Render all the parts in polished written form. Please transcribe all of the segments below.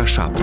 7.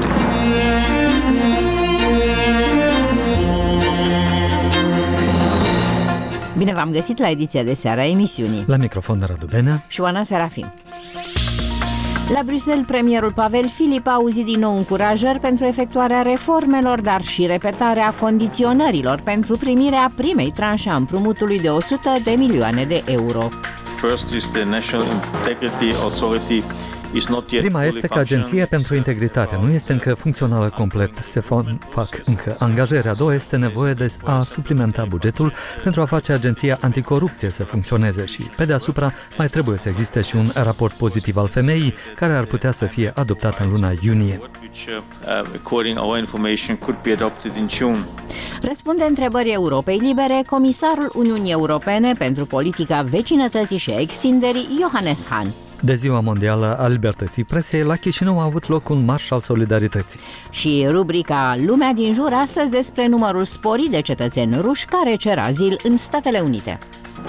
Bine v-am găsit la ediția de seară a emisiunii. La microfon Radu Benea și Oana Serafim. La Bruxelles, premierul Pavel Filip a auzit din nou încurajări pentru efectuarea reformelor, dar și repetarea condiționărilor pentru primirea primei tranșe a împrumutului de 100 de milioane de euro. First is the National Integrity Authority. Prima este că Agenția pentru Integritate nu este încă funcțională complet, se fac încă angajări. A doua este nevoie de a suplimenta bugetul pentru a face Agenția Anticorupție să funcționeze și, pe deasupra, mai trebuie să existe și un raport pozitiv al femeii care ar putea să fie adoptat în luna iunie. Răspunde întrebării Europei Libere comisarul Uniunii Europene pentru politica vecinătății și extinderii, Johannes Hahn. De Ziua Mondială a Libertății Presei, la Chișinău a avut loc un marș al solidarității. Și rubrica Lumea din jur, astăzi despre numărul sporit de cetățeni ruși care cer azil în Statele Unite.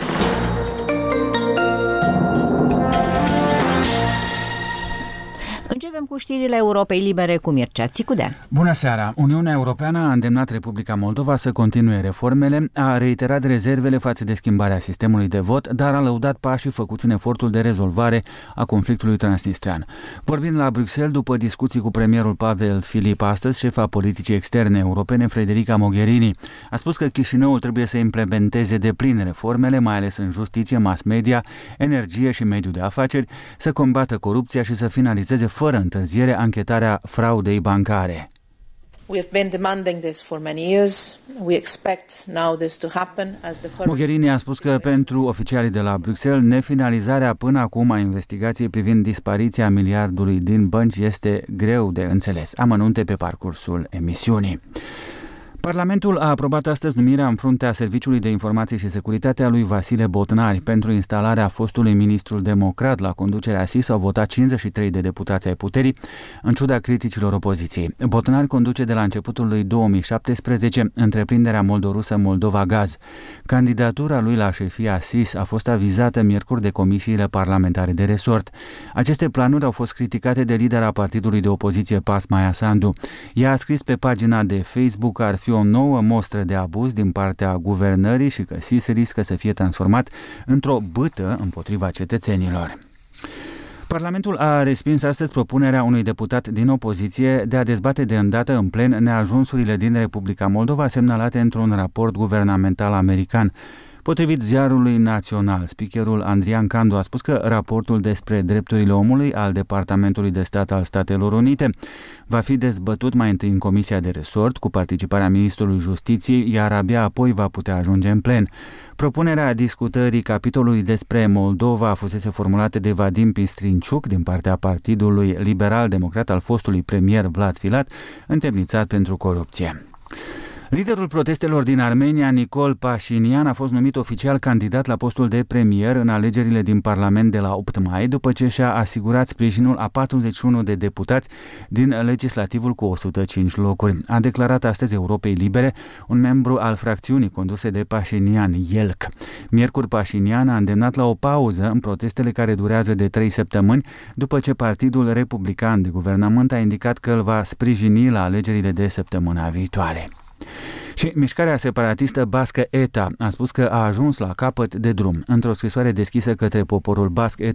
Începem cu știrile Europei Libere cu Mircea Țicudean. Bună seara! Uniunea Europeană a îndemnat Republica Moldova să continue reformele, a reiterat rezervele față de schimbarea sistemului de vot, dar a lăudat pașii făcuți în efortul de rezolvare a conflictului transnistrean. Vorbind la Bruxelles, după discuții cu premierul Pavel Filip astăzi, șefa politicii externe europene Federica Mogherini a spus că Chișinăul trebuie să implementeze deplin reformele, mai ales în justiție, mass media, energie și mediul de afaceri, să combată corupția și să finalizeze fără întârziere anchetarea fraudei bancare. Mogherini a spus că pentru oficialii de la Bruxelles, nefinalizarea până acum a investigației privind dispariția miliardului din bănci este greu de înțeles. Amănunte pe parcursul emisiunii. Parlamentul a aprobat astăzi numirea în fruntea Serviciului de Informații și Securitate a lui Vasile Botnari. Pentru instalarea fostului ministru democrat la conducerea SIS au votat 53 de deputați ai puterii, în ciuda criticilor opoziției. Botnari conduce de la începutul lui 2017 întreprinderea moldorusă Moldova Gaz. Candidatura lui la șefia SIS a fost avizată miercuri de comisiile parlamentare de resort. Aceste planuri au fost criticate de lidera partidului de opoziție PAS, Maia Sandu. Ea a scris pe pagina de Facebook că ar fi o nouă mostră de abuz din partea guvernării și că SIS riscă să fie transformat într-o bâtă împotriva cetățenilor. Parlamentul a respins astăzi propunerea unui deputat din opoziție de a dezbate de îndată în plen neajunsurile din Republica Moldova semnalate într-un raport guvernamental american. Potrivit Ziarului Național, speakerul Andrian Candu a spus că raportul despre drepturile omului al Departamentului de Stat al Statelor Unite va fi dezbătut mai întâi în Comisia de Resort cu participarea Ministrului Justiției, iar abia apoi va putea ajunge în plen. Propunerea discutării capitolului despre Moldova fusese formulată de Vadim Pistrinciuc din partea Partidului Liberal-Democrat al fostului premier Vlad Filat, întemnițat pentru corupție. Liderul protestelor din Armenia, Nicol Pașinian, a fost numit oficial candidat la postul de premier în alegerile din Parlament de la 8 mai, după ce și-a asigurat sprijinul a 41 de deputați din legislativul cu 105 locuri. A declarat astăzi Europei Libere un membru al fracțiunii conduse de Pașinian, IELC. Miercuri, Pașinian a îndemnat la o pauză în protestele care durează de 3 săptămâni, după ce Partidul Republican de Guvernământ a indicat că îl va sprijini la alegerile de săptămâna viitoare. Și mișcarea separatistă bască ETA a spus că a ajuns la capăt de drum. Într-o scrisoare deschisă către poporul basc, ETA